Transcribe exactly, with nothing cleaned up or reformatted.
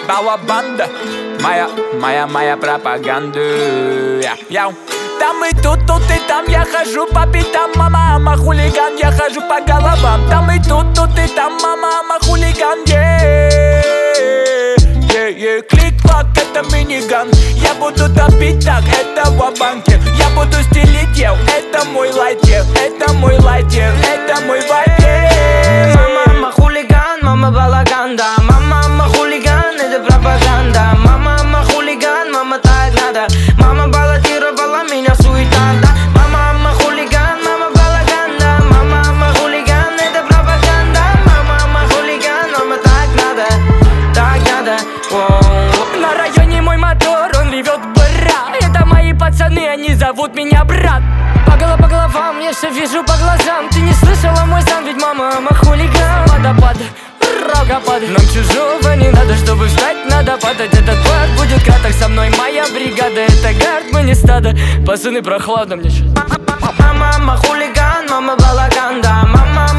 балабанда, моя, моя, моя пропаганда. Яу. Там и тут, тут и там я хожу по пятам, мама, мама, хулиган, я хожу по головам. Там и тут, тут и там, мама, мама, хулиган, yeah. Yeah, yeah. Клик-клак, это миниган. Я буду топить так, это в банке. Я буду стелить ел, это мой лайтер. Это мой лайтер, это мой вайпер. Мама, мама, хулиган, мама, балаган, да. Мама, мама, хулиган, это пропаганда. Мама, мама, хулиган, мама, так надо. Мама баллотировала меня в суета, да. Мама, мама, хулиган, мама, балаган, да. Мама, мама, хулиган, это пропаганда. Мама, мама, хулиган, мама, так надо. Так надо. Воу. На районе мой мотор, он ревет бра. Это мои пацаны, они зовут меня брат. По головам, по головам, я все вижу по глазам. Ты не слышала мой сан, ведь мама, мама, хулиган. Водопад, рогопад. Нам чужого не надо, чтобы встать, надо падать. Этот пар будет краток, со мной моя бригада. Это гард, мы не стадо, пацаны, прохладно мне сейчас. Мама, мама, хулиган, мама, балаган, да. Мама,